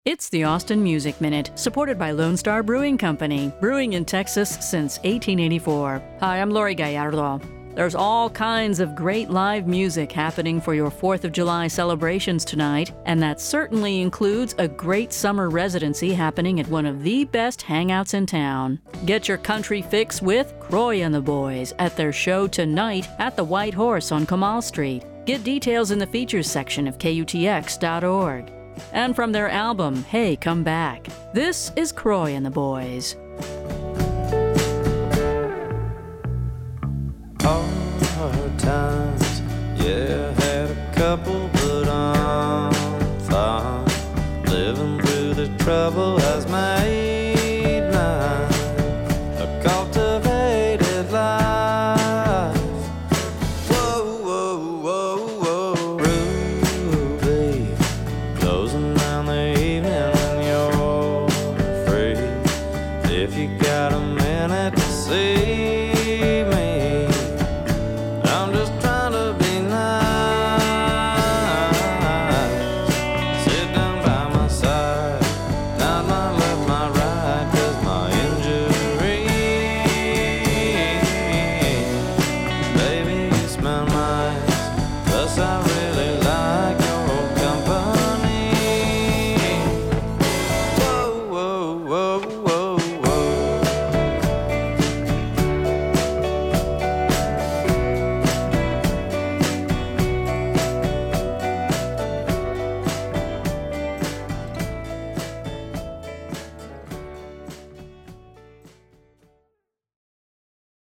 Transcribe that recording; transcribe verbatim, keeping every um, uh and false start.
It's the Austin Music Minute, supported by Lone Star Brewing Company, brewing in Texas since eighteen eighty-four. Hi, I'm Lori Gallardo. There's all kinds of great live music happening for your fourth of July celebrations tonight, and that certainly includes a great summer residency happening at one of the best hangouts in town. Get your country fix with Croy and the Boys at their show tonight at the White Horse on Kamal Street. Get details in the features section of K U T X dot org. And from their album, Hey, Come Back, this is Croy and the Boys. Hard times, yeah, had a couple, but I'm fine. Living through the trouble has made mine a cultivated life. Whoa, whoa, whoa, whoa, Ruby, closing down the evening when you're free. If you got a minute to see I